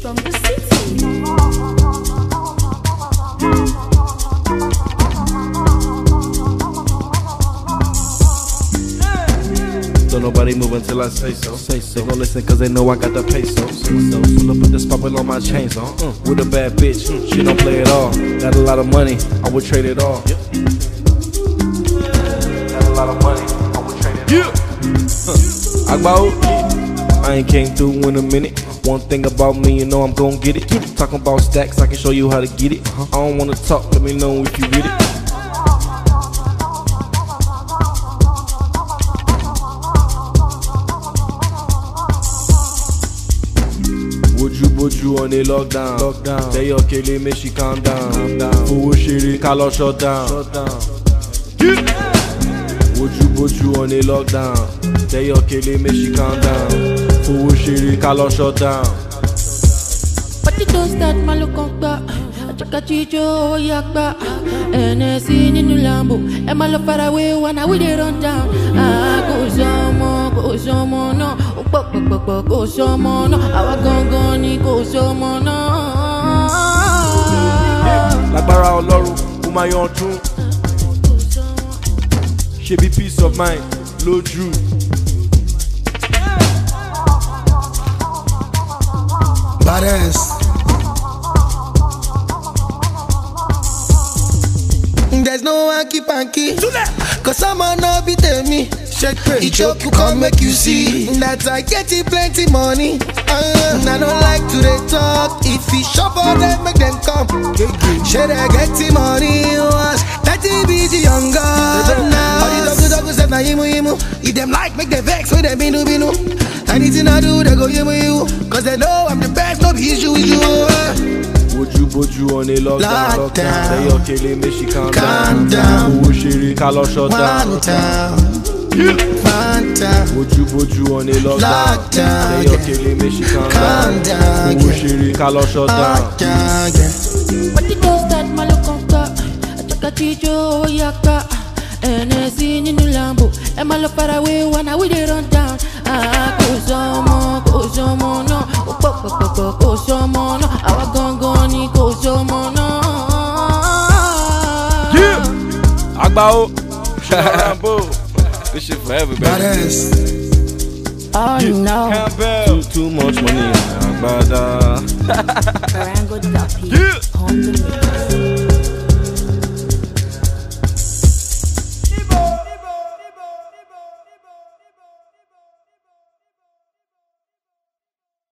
from the city. Don't nobody move until I say so. They gon' listen cause they know I got the pesos. Pull up with the spot with all my chains on. With a bad bitch, she don't play at all. Got a lot of money, I would trade it all. Got a lot of money, I would trade it all. Agba, I ain't came through in a minute. One thing about me, you know I'm gon' get it. Talking about stacks, I can show you how to get it. I don't wanna talk, let me know if you read it. Would you on a lockdown? Tell your kele make she calm down. Fowó ṣeré ká lọ shut down. Would you on a lockdown? Tell your kele make she calm down. Fowó ṣeré ká lọ shut down. But it don't start malukon gba. Achaka chicho yakba. NSC nínú Lambo. Ẹ má lọ far away when we dey run down. Kò sọmọ náà. Pọ̀pọ̀pọ̀pọ̀ kò sọmọ náà. Àwa gangan ni kò sọmọ náà. Lágbára Ọlọ́run, ó máa yan ọdún. Ṣebí peace of mind lójú. Baddest. There's no hanky-panky, cause someone no be tell me. It joke you come make you see that I get it plenty money. I don't like to they talk. If he shop for them, make them come. Should I get the money once? That be the younger. All the dogs say na yimu. If them like, make them vex with them binu. Anything I do, they go yimu. Cause they know I'm the best, no issue with you. Would you on a lockdown? Tell your kele make she calm down. Fowó ṣeré ká lọ shut down. Would you on a lockdown? Tell your kele make she calm down. Fowó ṣeré ká lọ shut down. But it don't start malukon gba. Achaka chicho yakba. NSC nínú Lambo. Ẹ má lọ far away when we dey run down. Kò sọmọ náà. Pọ̀pọ̀pọ̀pọ̀ kò sọmọ náà. Àwa gangan ni kò sọmọ náà. Agba, Rambo, this shit forever, baby. Baddest. Oh no. Campbell. Too much money, Agbada. Barango Duppy on the mix.